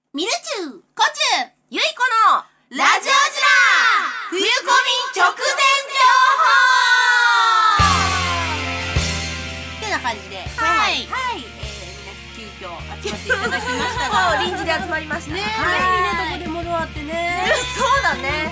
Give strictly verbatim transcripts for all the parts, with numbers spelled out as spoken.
ミルチュー、コチュー、 ゆいこのラジオジラ冬コミ直前情報ってな感じで、 はいはい、はい、えー、みんな急遽集まっていただきましたが臨時で集まりましたねえ、 はい、 ね、どこでもどあってねそうだね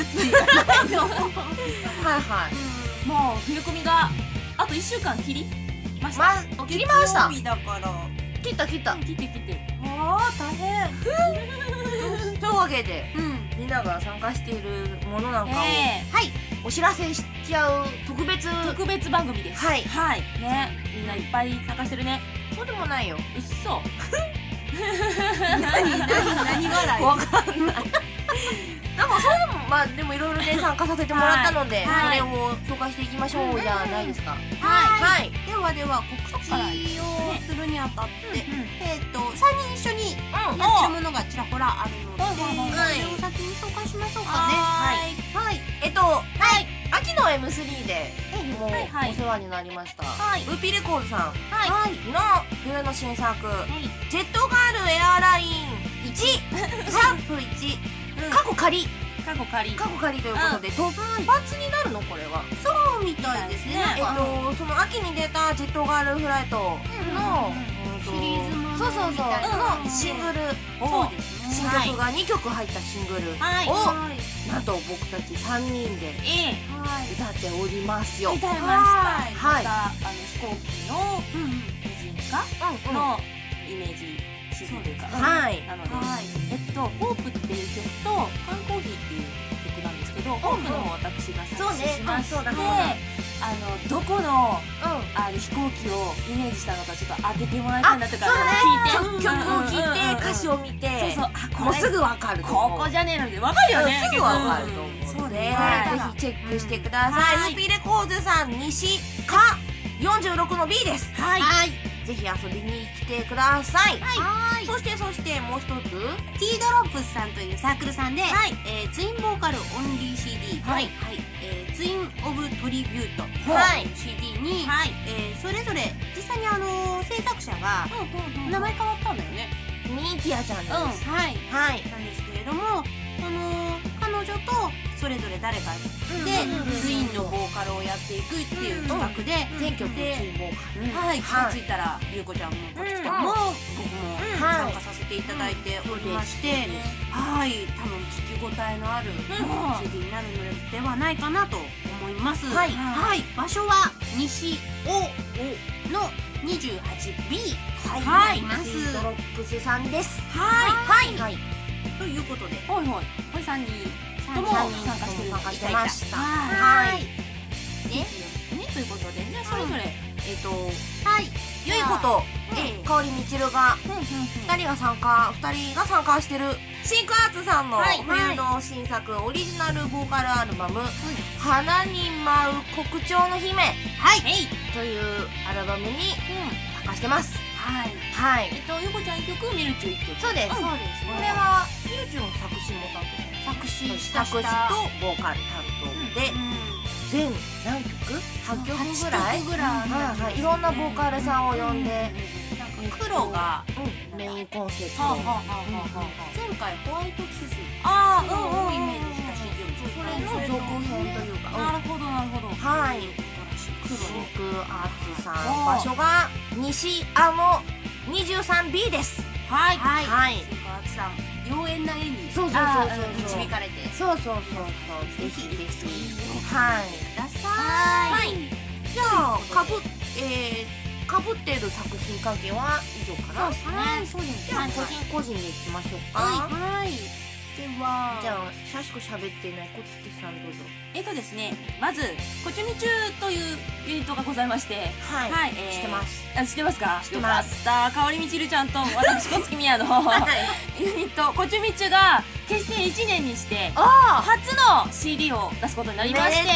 はいはい、 もう冬コミがあといっしゅうかん切りました、 ま、切りました。 月曜日だから切った切った切って切ってあー大変というわけで、 うん、 みんなが参加しているものなんかを、 えー、はい、 お知らせしちゃう特別特別番組です。 はいはいね、みんないっぱい参加してるね。 そうでもないよ。 うっそ何何何笑いわかんないなんかそうでもまあでもいろいろね参加させてもらったので、 はい、 それを紹介していきましょうじゃないですか。 はい、 はい、 ではでは告知をするにあたって、ね、えっとさんにん一緒にやってるものがちらほらあるので、それを先に紹介しましょうかね。はいはい、 えっとはい秋の エムスリー でもうお世話になりましたウーピーレコードさんの冬の新作ジェットガールエアラインいちシャープいち過去仮過去仮過去仮ということで突発になるのこれは。 そうみたいですね。 えっとその秋に出たジェットガールフライトのシリーズもそうそうそうのシングルを新曲がにきょく入ったシングルをなんと僕たちさんにんで歌っておりますよ。 歌いました。はい、またあの飛行機の擬人化のイメージシーンというか、はいなのでえっとホープっていう曲と缶コーヒーっていう曲なんですけど、ホープの方私が作詞しまして、あのどこのあの飛行機をイメージしたのかちょっと当ててもらいたいなとか聞いて、 曲を聴いて歌詞を見て、そうそうもうすぐわかる。 ここじゃねえのでわかるよね。 すぐわかると思うのでぜひチェックしてください。ウーピーレコードさん西かよんじゅうろくの ビー です。はい。ぜひ遊びに来てください。はい。そしてそしてもう一つ T ドロップスさんというサークルさんで、えツインボーカルオンリー シーディー、はいはいツインオブトリビュートという シーディー にそれぞれ実際にあの制作者が名前変わったんだよね。 ミーティアちゃんです。 はいはいなんですけれども、あの彼女とそれぞれ誰かでツインのボーカルをやっていくっていう企画で全曲ツインボーカル、 はい、気がついたらゆうこちゃんもこつちゃんも僕も参加させていただいておりまして、はい多分聞き応えのある シーディー になるのではないかなと思います。はい場所は西尾の にじゅうはちビーはいます。 ティードロップスさんです。 はいはいということではいはいこれさんにんとも参加してる参加してました。 はいねねということでねそれぞれえっとはいゆいことかおりみちるがふたりが参加ふたりが参加してるシークアーツさんの冬の新作オリジナルボーカルアルバム「花に舞う国鳥の姫」というアルバムに参加してます。はいはいえっとゆこちゃんいっきょくみるちゅういっきょくそうですそうですこれはみるちゅうの作詞も担当作詞作詞とボーカル担当で全何曲はっきょくぐらいぐらいいろんなボーカルさんを呼んで黒がメインコンセプト前回ホワイトキスをイメージした シーディー それの続編というかなるほどなるほどはいシークアーツさん場所が西あの にじゅうさんビー です。はいはいシークアーツさん妖艶な絵にそうそうそう導かれてそうそうそうそうぜひぜひはいください。はいじゃあかぶえーかぶってる作品関係は以上かな。はいそうですね。じゃあ個人個人でいきましょうか。はいではじゃあシャシコ喋ってないこつきさんどうぞ。えっとですねまずこちゅみちゅというユニットがございましてはいはい知ってますあ知ってますか。知ってます。かおりみちるちゃんと私こつきみやのユニットこちゅみちゅが結成いちねんにして初の シーディー を出すことになりましてめでて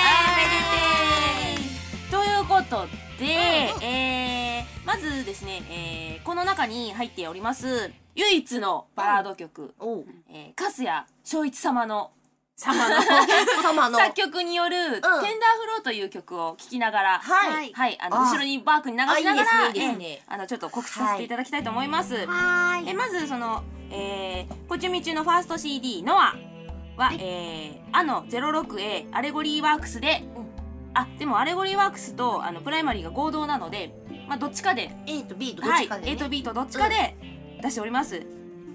ーということでえまずですねえこの中に入っております唯一のバラード曲粕谷翔一様の様の様の作曲による「テンダーフロー」という曲を聴きながらはいはいあの後ろにバークに流しながらあのちょっと告知させていただきたいと思います。えまずそのえー、こちみちのファースト シーディー ノアは、はい、えー、あの ゼロろくエー アレゴリーワークスで、うん、あ、でもアレゴリーワークスとあのプライマリーが合同なので、まあ、どっちかで A と ビー とどっちかで、ね、はい、 A と ビー とどっちかで出しております、うん、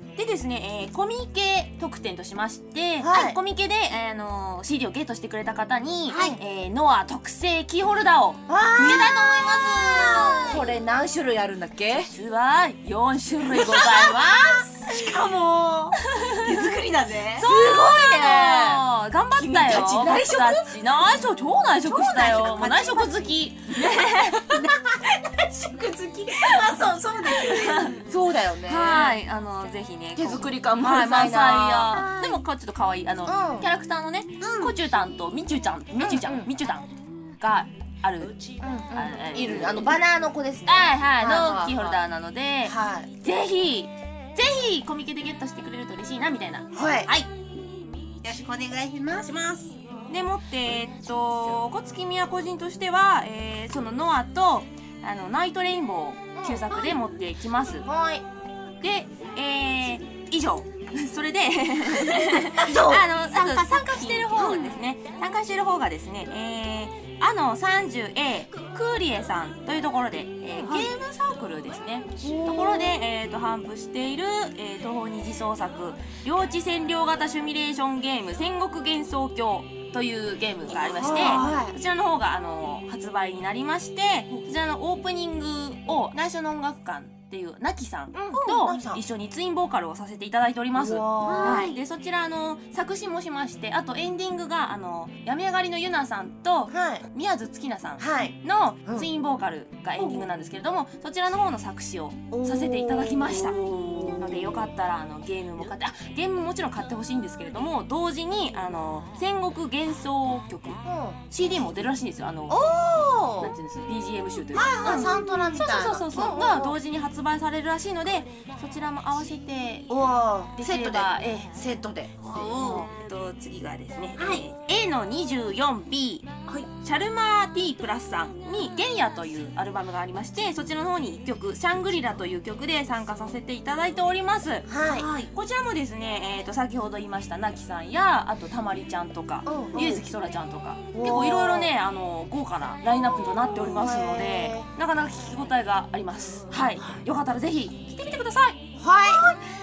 でですね、えー、コミケ特典としまして、はい、コミケで、えー、あのー、シーディー をゲットしてくれた方に、はい、えー、ノア特製キーホルダーをつけたいと思います。 これ何種類あるんだっけ？ 実はよん種類ございますしかも手作りだね。 すごいね。頑張ったよ。 君たち内職？ 内職、超内職したよ。もう内職好き。 内職好き。まあそうそうですよね。そうだよね。 はい、あのぜひね、 手作り感満載な。でもちょっと可愛いあのキャラクターのね、コチュタンとミチュちゃん、ミチュちゃん、ミチュタンがある、 いる、あのバナーの子ですね。 はいはい、のキーホルダーなので、ぜひぜひコミケでゲットしてくれると嬉しいなみたいな。 はいはい、 よろしくお願いします。 でもってえっと小月宮個人としては、えー、そのノアとあのナイトレインボー旧作で持ってきます。 はい。 で、えー、以上。それであの参加参加してる方ですね、うん、参加してる方がですね、えー、あの さんじゅうエー クーリエさんというところで、えー、ゲームサークルですね、ところで、えー、と販布している、えー、東方二次創作領地占領型シミュレーションゲーム戦国幻想郷というゲームがありまして、はい、こちらの方があの発売になりまして、こちらのオープニングを内緒の音楽館っていうなきさんと一緒にツインボーカルをさせていただいております。はい、でそちらあの作詞もしまして、あとエンディングがあの病み上がりのゆなさんと宮津月菜さんのツインボーカルがエンディングなんですけれども、そちらの方の作詞をさせていただきましたので、よかったらあのゲームも買って、あゲームももちろん買ってほしいんですけれども、同時にあの戦国幻想曲 シーディー も出るらしいんですよ。あのなんていうんです、 ビージーエム 集というか、 はいはい、サントラみたいな、 そうそうそうそうが同時に発売されるらしいので、そちらも合わせてできればセットで。 と次がですね、はい、A の にじゅうよんビー、はい、シャルマー T プラスさんに「ゲンヤ」というアルバムがありまして、そちらの方にいっきょく「シャングリラ」という曲で参加させていただいております。はい、はい、こちらもですね、えー、と先ほど言いましたなきさんや、あとたまりちゃんとかゆうずきそらちゃんとか、結構いろいろねあの豪華なラインナップとなっておりますので、なかなか聞き応えがあります。はい、よかったらぜひ聴いてみてください。 はい。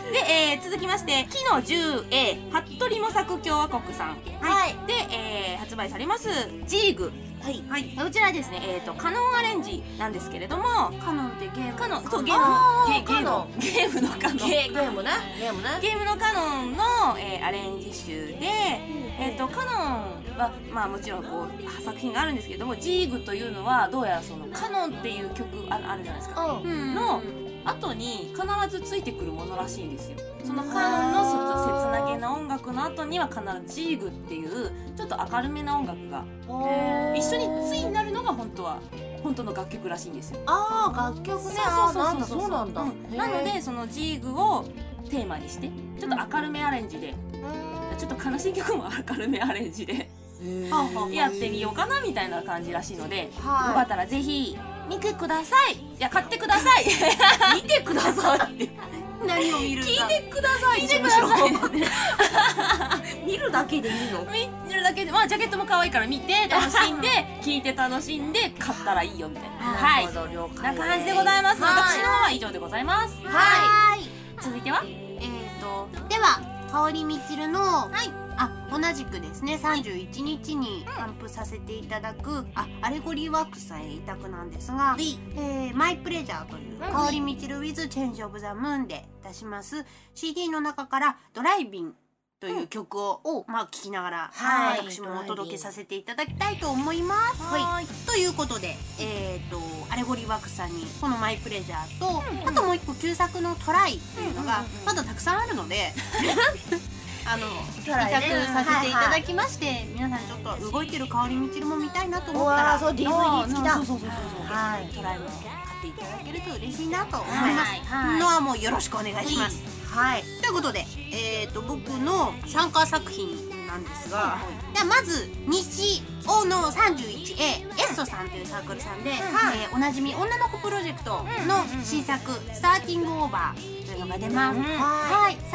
で、えー、続きまして木の じゅうエー 服部模索共和国さん、はい、で、えー、発売されますジーグ、はい、はい、こちらですね、えーとカノンアレンジなんですけれども、 カノンってゲーム、 カノン、そう、ゲームゲームゲームのカノン、 ゲームね、ゲームね、 ゲームのカノンの、えー、アレンジ集で、えーとカノンはまあもちろんこう作品があるんですけれども、ジーグというのはどうやらそのカノンっていう曲ある、あるじゃないですか、うん、の後に必ずついてくるものらしいんですよ。そのカノンの切なげな音楽の後には必ずジーグっていうちょっと明るめな音楽が一緒についになるのが本当は本当の楽曲らしいんですよ。 ああ、楽曲ね。 そうそうそうそう、そうなんだ。 なのでそのジーグをテーマにしてちょっと明るめアレンジで、ちょっと悲しい曲も明るめアレンジでやってみようかなみたいな感じらしいので、よかったらぜひ見てください。いや、買ってください。 見てくださいって何を見るんだ。 聞いてください。 聞いてください。見るだけでいいの？ 見るだけで、まあジャケットも可愛いから見て楽しんで聞いて楽しんで買ったらいいよみたいな。はい。な感じでございます。私の方は以上でございます。 はい。 続いては、 えっとでは香りみちるの、はい、あ同じくですねさんじゅういちにちに頒布させていただく、あアレゴリーワークスさんへ委託なんですが、えー、マイプレジャーという香りみちる with Change of the Moon で出します シーディー の中からドライビンという曲を、うん、まあ聴きながら、はい、私もお届けさせていただきたいと思います。はい、ということで、えー、とアレゴリーワークスさんにこのマイプレジャーと、うんうん、あともう一個旧作のトライっていうのがまだたくさんあるのであの委託させていただきまして、はいはい、皆さんちょっと動いてる香りみちるも見たいなと思ったら、 そう ディーブイディー 付きだ。 そうそうそうそう、はい、トライも買っていただけると嬉しいなと思います。はい、のはもうよろしくお願いします。はい、ということで、えー、と僕の参加作品なんですが、ではまず西尾の さんじゅういちエー エッソさんというサークルさんで、はい、えー、おなじみ女の子プロジェクトの新作「スターティングオーバー」というのが出ます。はい、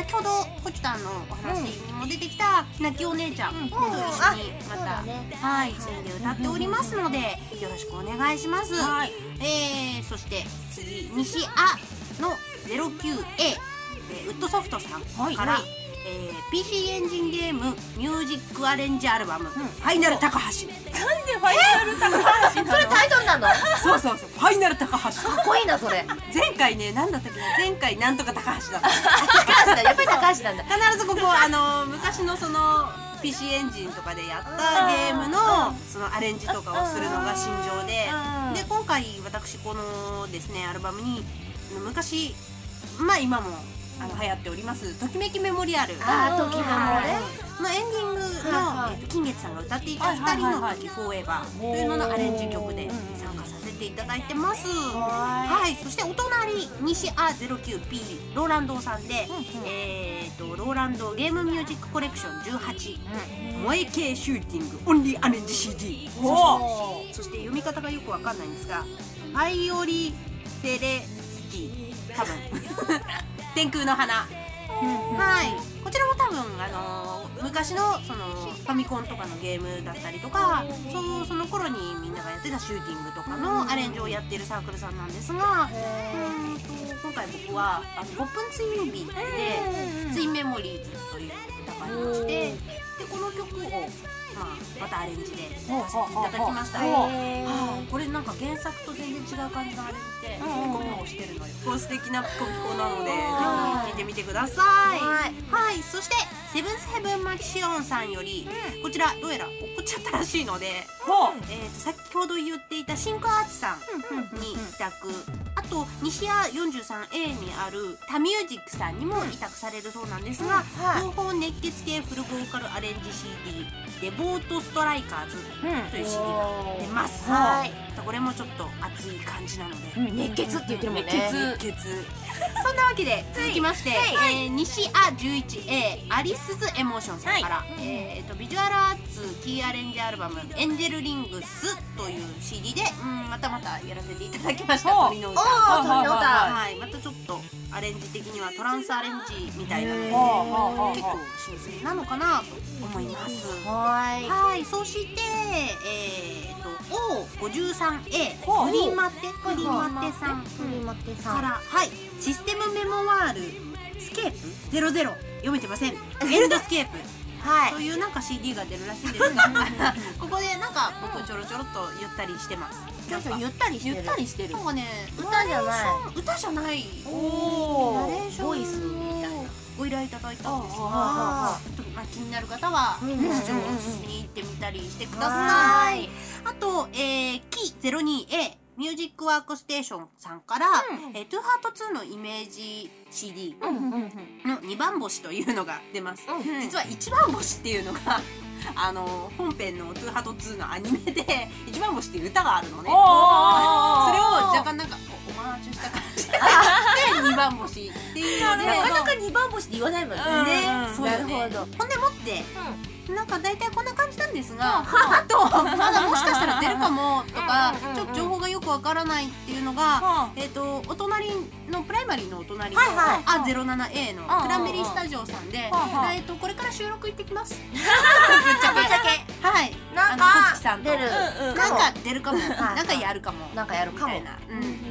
こちたんのお話にも出てきた泣きお姉ちゃんと一緒にまたはいツインで歌っておりますのでよろしくお願いします。えー、そして次西あの ゼロきゅうエー ウッドソフトさんから、えー、ピーシー エンジンゲームミュージックアレンジアルバム、うん、ファイナル高橋。 なんでファイナル高橋なの？ それタイトルなの？ そうそうそう、ファイナル高橋。かっこいいなそれ。 前回ね、なんだったっけな、前回なんとか高橋だった。 高橋だ、やっぱり高橋なんだ。 必ずここあの昔のその ピーシー エンジンとかでやったゲームのそのアレンジとかをするのが信条で、で今回私このですねアルバムに昔まあ今もあの流行っておりますときめきメモリアル、 あときメモねのエンディングの、えー、と金月さんが歌っていたふたりの時フォーエバーというののアレンジ曲で参加させていただいてます。はい、そしてお隣西あ ゼロきゅうピー ローランドさんで、えーとローランドゲームミュージックコレクションじゅうはち、萌え系シューティングオンリーアレンジ シーディー、 そして読み方がよくわかんないんですがファイオリセレスティ、多分天空の花、はい、こちらも多分あのー、昔のそのファミコンとかのゲームだったりとか、そうその頃にみんながやってたシューティングとかのアレンジをやっているサークルさんなんですが、うんと今回僕はあのごふんツインビーでツインメモリーズという歌がありまして、でこの曲をまあ、またアレンジでさせていただきました。はあ、これなんか原作と全然違う感じのアレンジでピコピコしてるのよ。こう素敵なピコピコなのでぜひ聴いてみてください。はい、そしてセブンスヘブンマキシオンさんよりこちらどうやら怒っちゃったらしいので、えーと先ほど言っていたシンクアーツさんに委託、あと西谷 よんじゅうさんエー にあるタミュージックさんにも委託されるそうなんですが、東方熱血系フルボーカルアレンジ シーディー デボートストライカーズという シーディー が出ます。はい、これもちょっと熱い感じなので、 うん、熱血って言ってるもんね。 熱血そんなわけで続きまして、はいえー、西あ じゅういちエー アリスズエモーションさんから、はい、えー、とビジュアルアーツキーアレンジアルバムエンジェルリングスという シーディー で、うん、またまたやらせていただきました。鳥の歌、 鳥の歌、 はい、またちょっとアレンジ的にはトランスアレンジみたいなので結構新鮮なのかなと思います。はいはい、そしてえーと オーごじゅうさんエー フリーマテフリーマテさんから、はい、システムメモワールスケープゼロゼロ読めてませんエンドスケープはい、というなんか シーディー が出るらしいんですがここでなんか僕ちょろちょろっとゆったりしてます。 ちょっとゆったりしてる。 ゆったりしてる。なんかね、 歌じゃない。 歌じゃない。 おナレーションボイスみたいなご依頼いただいたんですが、まあ気になる方は視聴に行ってみたりしてください。あと、えー、キ ゼロにエーミュージックワークステーションさんから、うんえー、トゥーハートツーのイメージ シーディー のにばん星というのが出ます。うん、実はいちばん星っていうのがあの本編のトゥーハートツーのアニメでいちばん星っていう歌があるのね。それを若干なんかオマージュした感じでにばん星っていうのでなかなかにばん星って言わないもんね。 なるほど。ほんでもって、うん、なんか大体こんな感じなんですが、あとまだもしかしたら出るかもとかちょっと情報がよくわからないっていうのが、えっとお隣のプライマリーのお隣のあ ゼロななエー のクランベリースタジオさんで、えっとこれから収録行ってきます。ぶっちゃけはい。 なんか出る。 なんか出るかも。なんかやるかも。 なんかやるかも。 うん。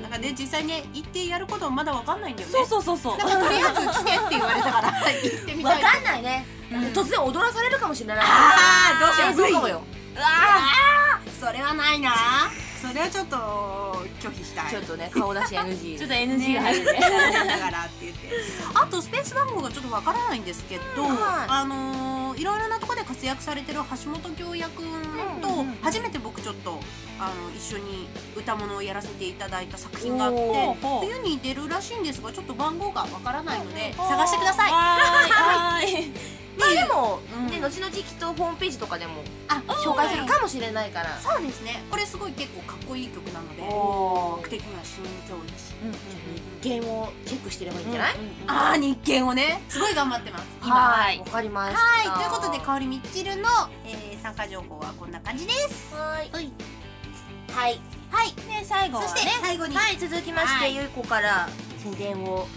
なんかで実際ね行ってやることもまだわかんないんだよね。 そうそうそうそう。 なんかとりあえず来てって言われたから行ってみたい。 わかんないね。突然踊らされるかもしれない。 ああどうしよう。 そうかもよ。 うわあそれはないな。それはちょっと拒否したい。 ちょっとね顔出し エヌジーちょっと エヌジー が入るね。 だからって言って。あとスペース番号がちょっとわからないんですけど、あのいろいろなところで活躍されてる橋本京也くんと初めて僕ちょっとあの一緒に歌物をやらせていただいた作品があって冬に出るらしいんですがちょっと番号がわからないので探してください。 はい。まあでも、ね、後々きっとホームページとかでも紹介するかもしれないから。 そうですね。これすごい結構かっこいい曲なので僕的には浸透だし日経をチェックしてればいいんじゃない？ ああ日経をねすごい頑張ってます今。はいわかりました。 はいということで香りみちるの参加情報はこんな感じです。 はいはいはいで最後はねそして最後にはい続きましてゆいこから宣伝を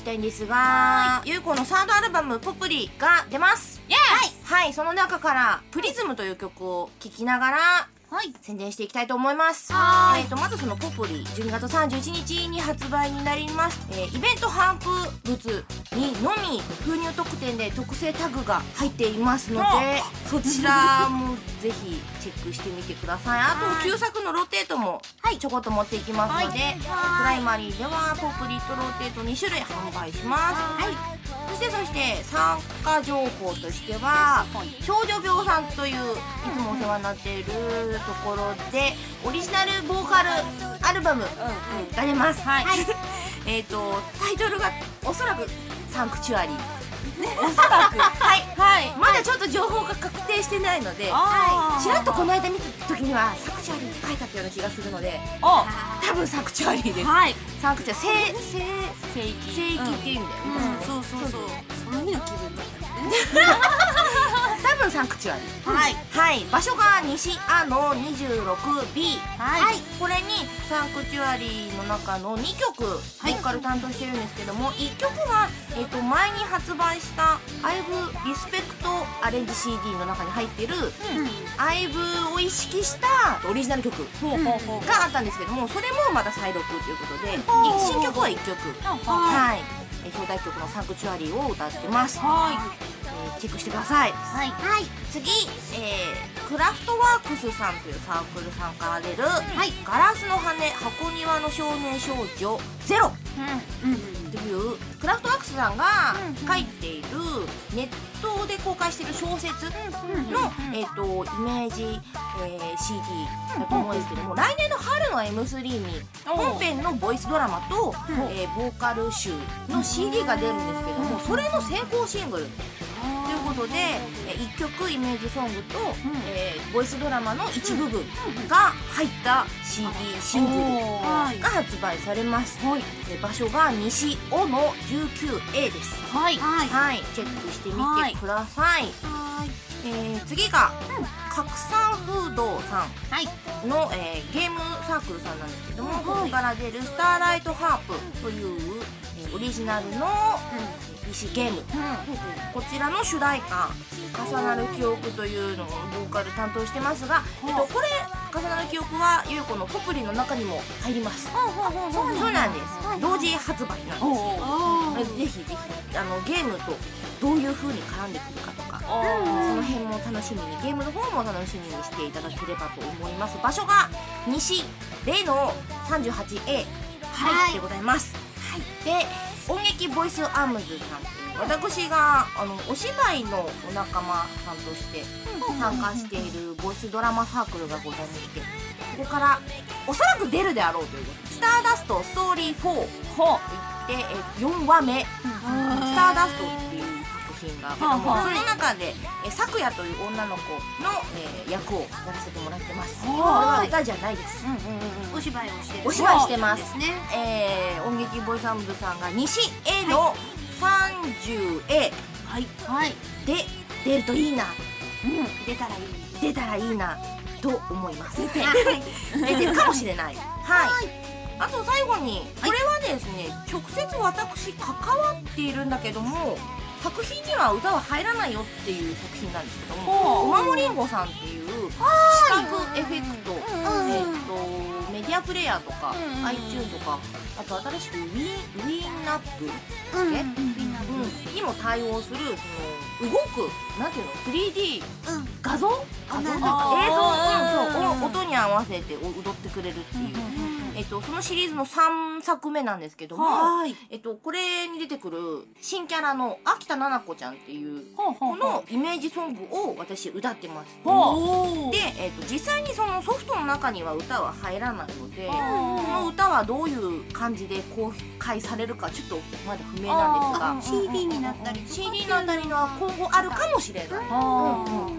きたいんですが、ゆうこのサードアルバム「ポプリ」が出ます。はい、その中から「プリズム」という曲を聴きながら宣伝していきたいと思います。えーとまずそのポプリじゅうにがつさんじゅういちにちに発売になります。えー、イベント頒布物にのみ封入特典で特製タグが入っていますので、そちらもぜひチェックしてみてください。あと旧作のローテートもちょこっと持っていきますので、プライマリーではポプリとローテートにしゅるい販売します。そしてそして参加情報としては、少女病さんといういつもお世話になっているところでオリジナルボーカルアルバムが出ます。えっとタイトルがおそらくサンクチュアリー、おそらくはいはいまだちょっと情報が確定してないので、ちらっとこの間見た時にはサンクチュアリーって書いてあったような気がするので、多分サンクチュアリーです。サンクチュアリー聖聖聖域っていう意味だよね。そうそうそう、 そういう気分だったね。 多分サンクチュアリー。はいはい、場所が西あの にじゅうろくビー。 はい、これにサンクチュアリーの中のにきょくボーカル担当してるんですけども、いっきょくはえっと前に発売した「アイブリスペクトアレンジ シーディー」の中に入ってるアイブを意識したオリジナル曲があったんですけども、それもまた再録ということで新曲はいっきょく、はい、表題曲の「サンクチュアリー」を歌ってます。チェックしてください。はい、次、えー、クラフトワークスさんというサークルさんから出る「ガラスの羽箱庭の少年少女ゼロ」というクラフトワークスさんが書いているネットで公開している小説のえっとイメージ えー、シーディー だと思うんですけども、来年の春の エムスリー に本編のボイスドラマと、えー、ボーカル集の シーディー が出るんですけども、それの先行シングルということで、えー、いっきょくイメージソングと、えー、ボイスドラマの一部分が入った シーディー シングルが発売されます。で場所が西尾の じゅうきゅうエー です。はい、はい、チェックしてみてください。えー、次が、うん、拡散風土さんの、えー、ゲームサークルさんなんですけども、ここから出る「スターライトハープ」という、えー、オリジナルの、うん、ピーシー ゲーム、うん、こちらの主題歌「重なる記憶」というのをボーカル担当してますが、えっと、これ「重なる記憶」はゆうこのポプリの中にも入ります。そうなんです、同時発売なんです。ぜひぜひあのゲームとどういう風に絡んでくるかとか、その辺も楽しみに、ゲームの方も楽しみにしていただければと思います。場所が西例の さんじゅうはちエー はいでございます。はい、で音劇ボイスアームズさんという、私があのお芝居のお仲間さんとして参加しているボイスドラマサークルがございまして、ここからおそらく出るであろうということで、スターダストストーリーフォーといってえよんわめ、スターダストっていう作品が、その中でさくやという女の子の役をやらせてもらってます。これは歌じゃないです。 お芝居をしてお芝居してます。音劇ボイスアームズさんが西への さんじゅうエー で出るといいな、 出たらいい出たらいいなと思います。出てるかもしれない。はい。あと最後に、これはですね、直接私関わっているんだけども、作品には歌は入らないよっていう作品なんですけども、おまもりんごさんっていう視覚エフェクト、えっとメディアプレイヤーとか iTunes とか、あと新しくウィンウィンナップにも対応する、その動くなんていうの スリーディー 画像画像というか映像を音に合わせて踊ってくれるっていう。えっと、そのシリーズのさんさくめなんですけども、えっと、これに出てくる新キャラの秋田菜々子ちゃんっていうこのイメージソングを私歌ってます。で、えっと、実際にそのソフトの中には歌は入らないので、この歌はどういう感じで公開されるかちょっとまだ不明なんですが、 シーディー になったりシーディー になったりのは今後あるかもしれない。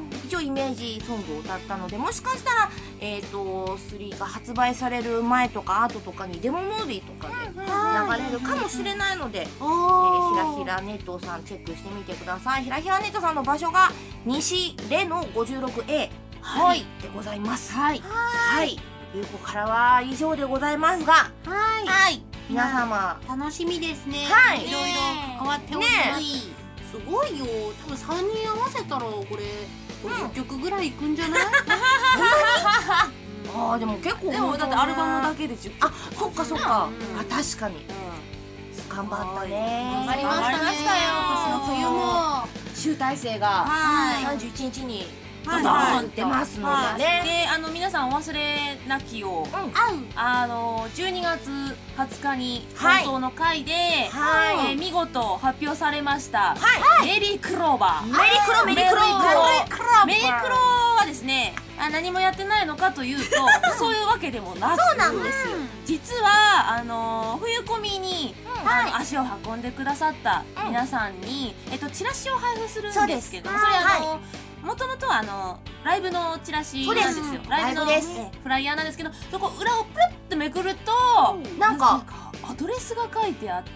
一応イメージソングを歌ったので、もしかしたら、えー、とスリーが発売される前とか後とかにデモムービーとかで流れるかもしれないので、えー、ひらひらネットさんチェックしてみてください。ひらひらネットさんの場所が西レの ごじゅうろくエー はいでございます。はい、はい、ゆうこからは以上でございますが、はい、はい、 皆様楽しみですね。 はい、 いろいろ関わっております。すごいよ。多分さんにん合わせたらこれごじゅっきょくぐらいいくんじゃない？ ああでも結構でもだってアルバムだけでじゅっきょく。 あ、そっかそっか。あ、確かに。頑張ったね。 頑張りましたね。今年の冬も集大成がさんじゅういちにちにドドーン出ますのでね。 で、あの皆さんお忘れなきを、あのじゅうにがつはつかに放送の回で見事発表されましたメリークローバー。 メリークロメリークロメリークロはですね、何もやってないのかというとそういうわけでもなく、 そうなんですよ。 実はあの冬コミに足を運んでくださった皆さんにえっとチラシを配布するんですけど、それあのもともとはあのライブのチラシなんですよ。ライブのフライヤーなんですけど、そこ裏をプルッとめくるとなんかアドレスが書いてあって、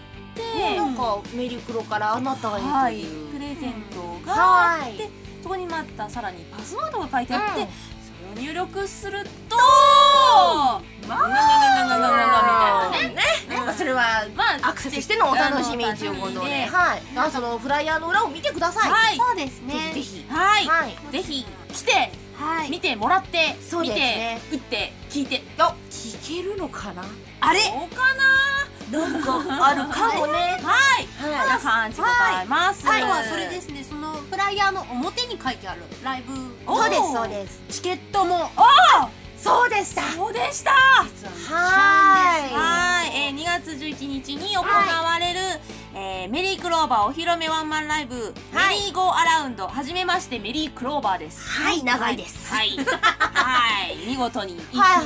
なんかメリークロからあなたがいるというプレゼントがあって、そこにまたさらにパスワードが書いてあって、それを入力するとまあみたいなね。 なんかそれはアクセスしてのお楽しみということで、はい。そのフライヤーの裏を見てください。 はい。 そうですね。 ぜひはい。ぜひ来て見てもらって見て打って聞いて。 あ、聞けるのかな？ あれ？そうかな？ なんかあるかもね。 はい。こんな感じでございます。 最後はそれですね。そのフライヤーの表に書いてあるライブ。 そうですそうです。 チケットも。 ああ。そうでした。 そうでした。 はい。 はい。にがつじゅういちにちに行われるメリークローバーお披露目ワンマンライブメリーゴーアラウンド、はじめましてメリークローバーです。 はい、長いです。 はい。はい。見事に行きました。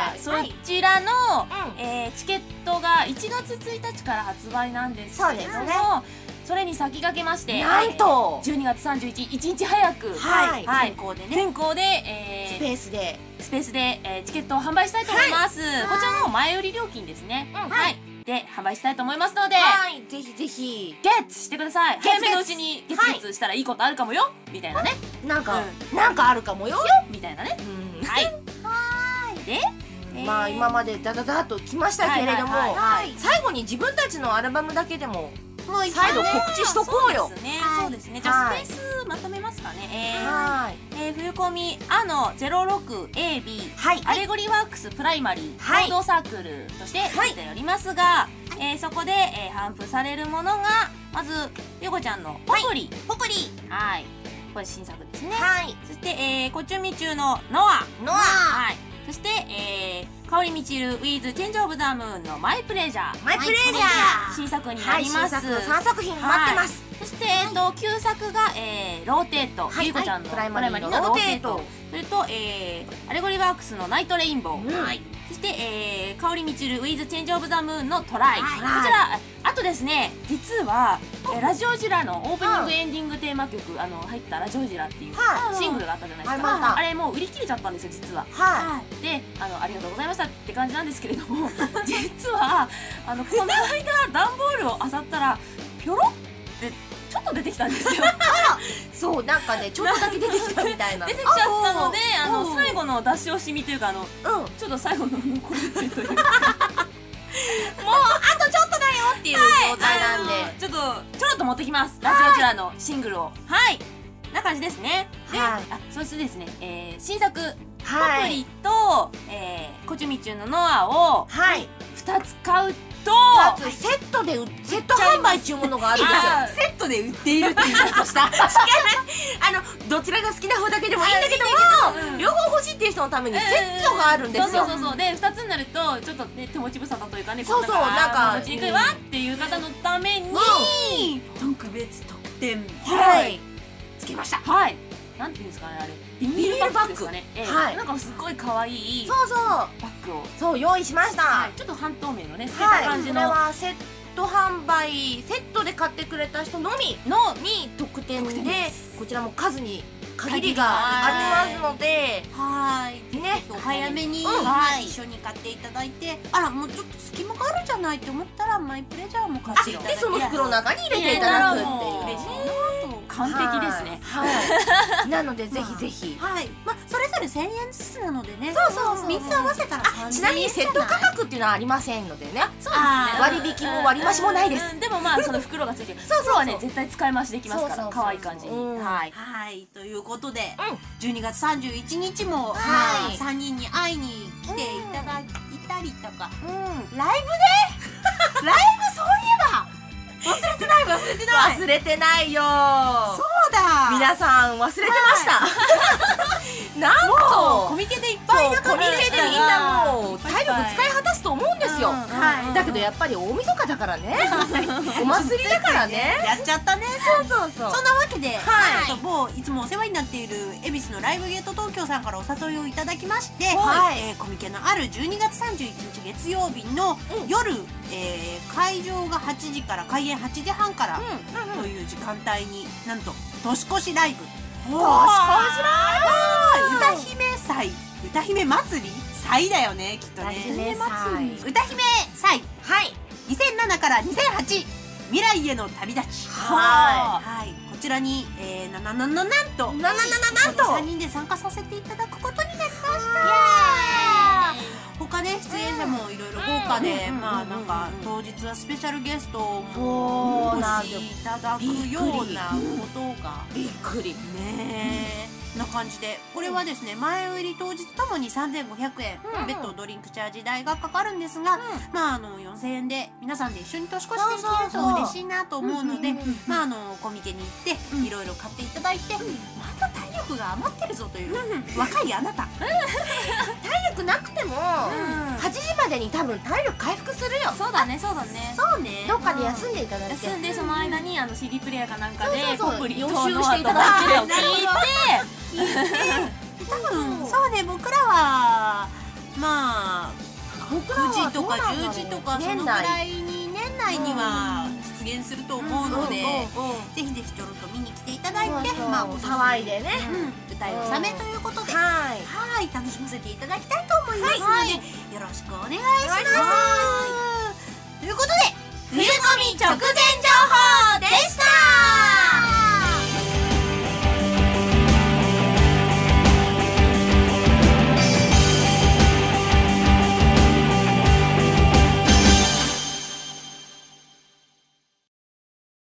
そちらのチケットがいちがつついたちから発売なんですけれども、それに先駆けましてなんとじゅうにがつさんじゅういちにち、いちにち早く先行でね、 先行でスペースでスペースでチケットを販売したいと思います。こちらの前売り料金ですね。はい。で販売したいと思いますので、 ぜひぜひゲッツしてください。早めのうちにゲッツゲッツしたらいいことあるかもよみたいなね。 なんかなんかあるかもよみたいなね。はい。で、 まあ今までダダダっときましたけれども、最後に自分たちのアルバムだけでも再度告知しとこうよ。 そうですね。じゃあスペースまとめますかね。えー、冬コミあの ゼロろくエービー アレゴリーワークスプライマリー合同サークルとして出ておりますが、えー、そこで、えー、頒布されるものがまずゆこちゃんのポプリポプリはい、これ新作ですね。 はい。 そして、えー、コチュミチュのノアノアはい。そして、えー、香りみちる with チェンジオブザムーンのマイプレジャーマイプレジャー新作になります。 新作さんさくひん待ってます。 そして、えっと、きゅうさくが、えー、ローテート、ゆうこちゃんのプライマリーのローテート、それと、えー、アレゴリーワークスのナイトレインボー、はい、そして、えー、香りみちる with チェンジオブザムーンのトライ、こちら、あとですね、実は、えー、ラジオジラのオープニングエンディングテーマ曲、あの、入ったラジオジラっていうシングルがあったじゃないですか。あれもう売り切れちゃったんですよ、実は。はい。で、あの、ありがとうございましたって感じなんですけれども、実は、あの、この間、段ボールを漁ったら、ぴょろってちょっと出てきたんですよ。 そう、なんかね、ちょっとだけ出てきたみたいな。 出てきちゃったので、あの最後の出し惜しみというか、あの、ちょっと最後の残りというか。もうあとちょっとだよっていう状態なんで、ちょっとちょろっと持ってきます。ラジオジラのシングルを、はい、な感じですね。で、あ、そしてですね、えー、新作ポプリと、えー、コチュミチュのノアをふたつ買うとセットでセット販売っていうものがあるんですよ。セットで売っているって言い方した。 あのどちらが好きな方だけでもいいんだけども、両方欲しいっていう人のためにセットがあるんですよ。 そうそうそう。でふたつになるとちょっとね手持ち無沙汰というかね、 そうそう、なんか持ちにくいわっていう方のために特別特典はいつけました。はい。なんていうんですかね、あれビニールバッグですかね。はい。なんかすごい可愛いそうそうバッグをそう用意しました。 ちょっと半透明のね、透けた感じの。 これはセット販売、セットで買ってくれた人のみのに特典で、こちらも数に限りがありますので、 はいね、お早めに一緒に買っていただいて、あらもうちょっと隙間があるじゃないって思ったらマイプレジャーも買っていただいて、 でその袋の中に入れていただくっていう。 完璧ですね。 なのでぜひぜひ、 はい、まあそれぞれせんえんずつなのでね、 そうそうそう、 みっつ合わせたらさんぜんえん。 ちなみにセット価格っていうのはありませんのでね、 そうですね、 割引も割増もないです。 でもまあその袋がついてる、そうそうはね絶対使い回しできますから、可愛い感じに。はい、 はい、ということでじゅうにがつさんじゅういちにちもさんにんに会いに来ていただいたりとか、ライブでライブ、そういえば忘れてない忘れてない忘れてないよ。 そうだ、 皆さん忘れてました。なんとコミケでいっぱいなコミケでみんなもう体力使い果たすと思うんですよ。だけどやっぱり大晦日だからね、お祭りだからね、 やっちゃったね。 そうそうそう。 そんなわけで、某いつもお世話になっている恵比寿のライブゲート東京さんからお誘いをいただきまして、コミケのあるじゅうにがつさんじゅういちにち月曜日の夜、会場がはちじから開演はちじはんからという時間帯に、なんと年越しライブ、 年越しライブ、 歌姫祭、歌姫祭り祭だよね、きっとね。歌姫祭、はい、にせんななからにせんはち未来への旅立ち。はい、こちらにえなななななんとなななななんとさんにんで参加させていただくことになりました。他ね、出演者もいろいろ豪華で、まあなんか当日はスペシャルゲストもお越しいただくようなことがびっくりねな感じで、これはですね、前売り当日ともにさんぜんごひゃくえん、別途ドリンクチャージ代がかかるんですが、まああのよんせんえんで皆さんで一緒に年越しできると嬉しいなと思うので、まああのコミケに行っていろいろ買っていただいて、まだ体力が余ってるぞという若いあなた、 体力なくてもはちじまでに多分体力回復するよ。 そうだね、そうだね、 そうね、 どっかで休んでいただいて、 休んでその間にあの シーディー プレイヤーかなんかでポプリ予習していただいて聞いて、 多分そうね、僕らはまあくじとかじゅうじとかそのぐらいに年内には出現すると思うので、ぜひぜひちょろっと見に来ていただいて、まあ騒いでね、 歌い納めということで、はい楽しませていただきたいと思いますので、よろしくお願いします。ということで冬コミ直前情報でした。